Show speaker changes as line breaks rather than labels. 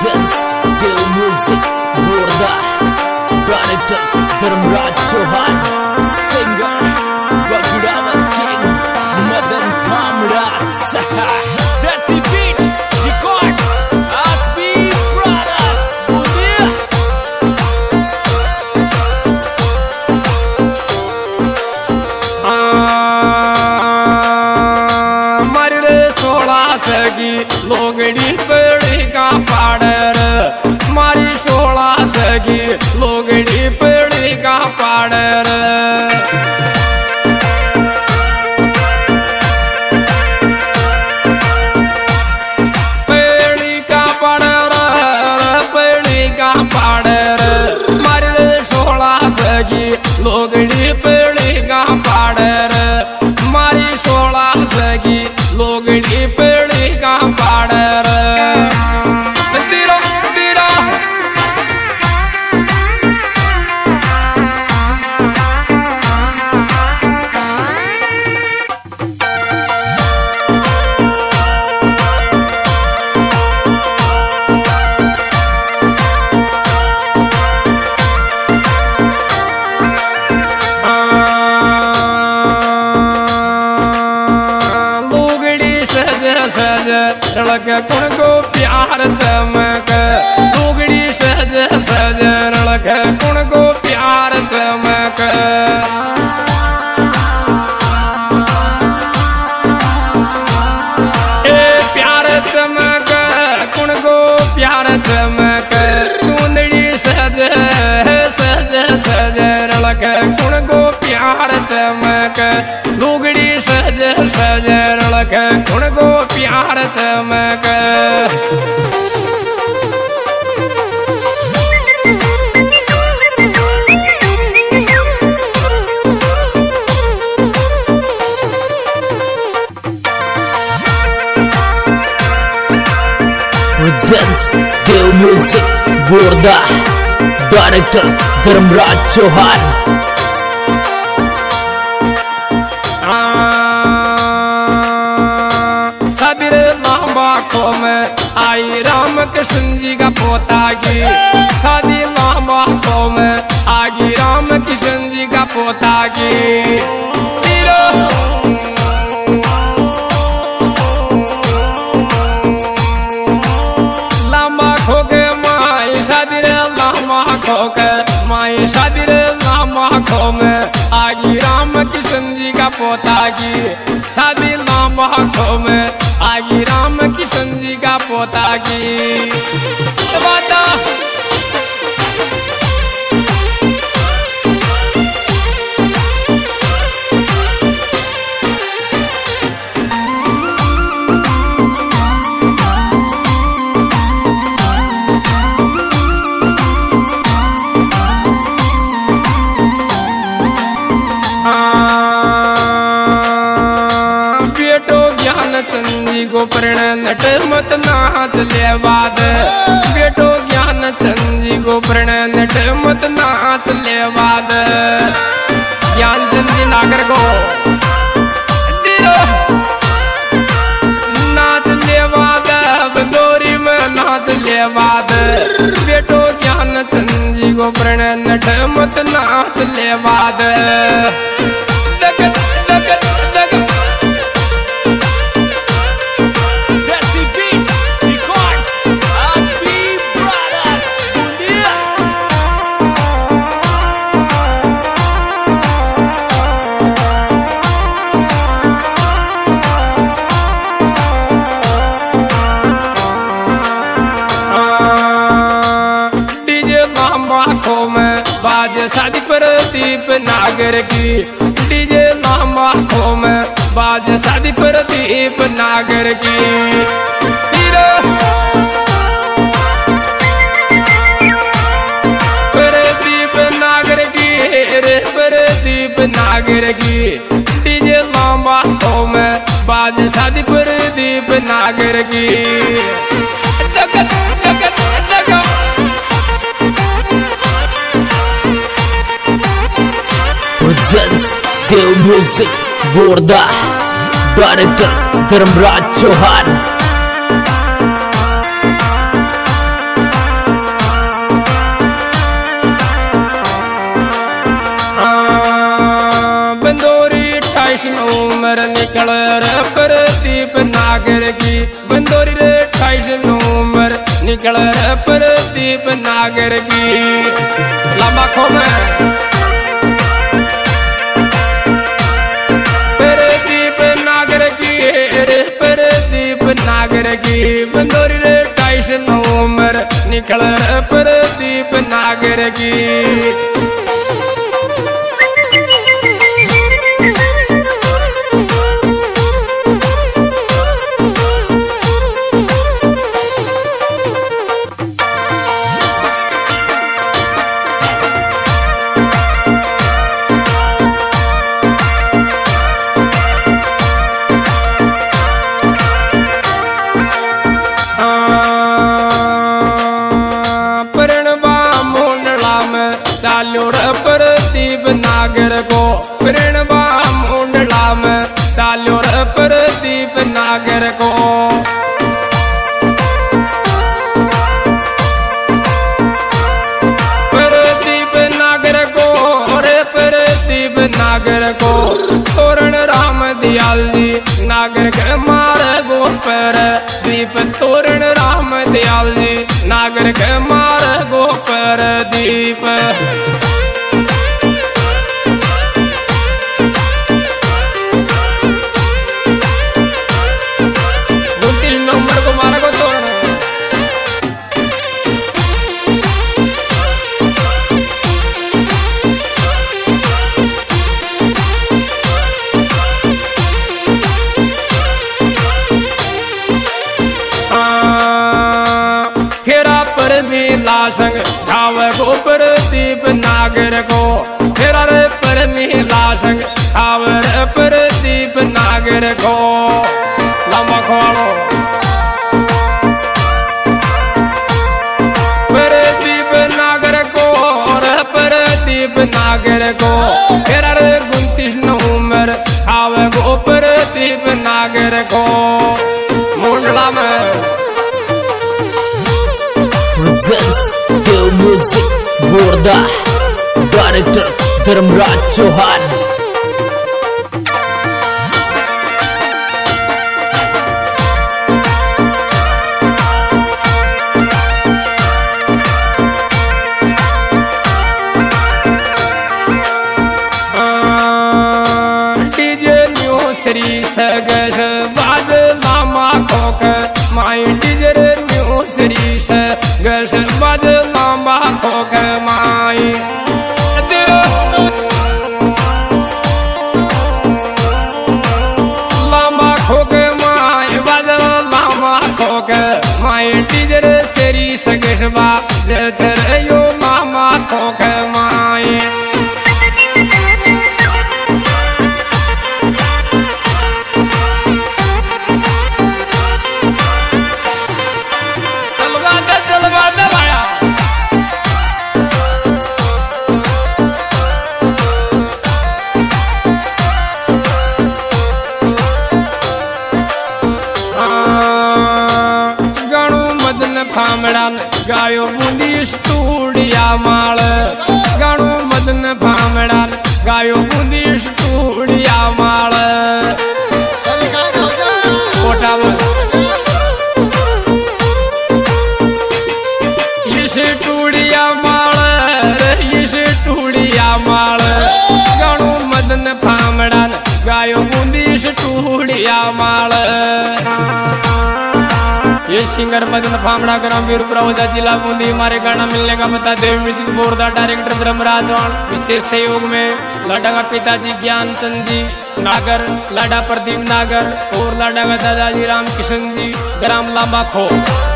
presents Dev Music Borda, Director Dharmraj Chauhan, Singer Raghunath King, Madan Kamras. That's the beat, records, SB Brothers.
मरले 16 सगी लोगड़ी पेड़ी का पाड़र, मारी 16 सगी लोगड़ी पेड़ी का पाड़र। पेड़ी का पाड़र, पेड़ी का पाड़र, मरले 16 सगी लोगड़ी पेड़ी का पाड़र, मारी 16 सगी लोगड़ी पेड़ी का पाड़र। तीरा तीरा सज रड़क कुण को प्यार चमक, लुगड़ी सज सज रड़क कुण को प्यार चमक। ए प्यार चमक कुण को प्यार चमक, सुंदरी सज सज सज रड़क कुण को प्यार चमक, लुगड़ी सज सज रड़क कुण को प्यार चमक।
Presents Dev Music Borda, Director Dharmraj Chauhan.
सदर लांबा को में आई राम कृष्ण जी का पोता की, शादी लांबा को में आगी राम कृष्ण जी का पोता की। लांबा खो के माई सदर लांबा खो के माई सदर लांबा खो में आगी राम कृष्ण जी का पोता की, शादी लांबा खो में आगी राम कृष्ण जी का पोता की। बाता चंदी गोपर्ण नट मत नाच लेवाद, बेटो ज्ञान चंदी गोपर्ण नट मत नाच लेवाद। ज्ञान चंदी नागर को नाच लेवाद, बंदोरी में नाच लेवाद, बेटो ज्ञान चंदी गोपर्ण नट मत नाच लेवाद। बाज शादी प्रदीप नागर की, डीजे लांबा खो में बाज शादी प्रदीप नागर की। प्रदीप नागर की रे प्रदीप नागर की, डीजे लांबा खो में बाज शादी प्रदीप नागर की।
Presents Dev Music Borda, Director Dharmraj Chauhan.
निकल रे प्रदीप नागर की बंदोरी रे 28 नवंबर निकल रे प्रदीप नागर की लंबा खो में प्रदीप नागर की रे प्रदीप नागर की बंदोरी रे 28 नवंबर निकल रे प्रदीप नागर की चालो रे प्रदीप नागर को प्रणवा मुंडला में चालो रे प्रदीप नागर को प्रदीप नागर को रे प्रदीप नागर को तोरण राम दयाल जी नागर के मारे गोपर दीप तोरण राम दयाल जी नागर के मारे गोपर दीप 29 नंबर को मारा को तोरण संग खाव गो प्रदीप नागर को फेरा रे परमीला संग खाव रे प्रदीप नागर को लंबा खोलो प्रदीप नागर को रे प्रदीप नागर को फेरा रे 29 नवंबर खाव गो प्रदीप नागर को मुंडला में
presents Dev Music Borda Director Dharmraj Chauhan
DJ new Shri सगस बाज लामा खोक माई डीजे न्यू श्री गस बज लांबा खोक माई लांबा खोक माई बज लांबा खोक माई टीजर सेरी सगसबा जर यो लांबा खोक माई फामड़ा गायो बूंदी स्टूडिया माल गाणो मदन फामड़ा गायो बूंदी स्टूडिया माल कोटा टूडिया माल टूडिया माल गाणो मदन फामड़ा गायो बूंदी स्टूडिया माल ये सिंगर मदन फामड़ा ग्राम वीरपुरा जिला बूंदी हमारे गाना मिलने का पता Dev music board director Dharmraj विशेष सहयोग में लाडा का पिताजी ज्ञान चंद जी नागर लाडा प्रदीप नागर और लाडा का दादाजी राम किशन जी ग्राम लांबा खो।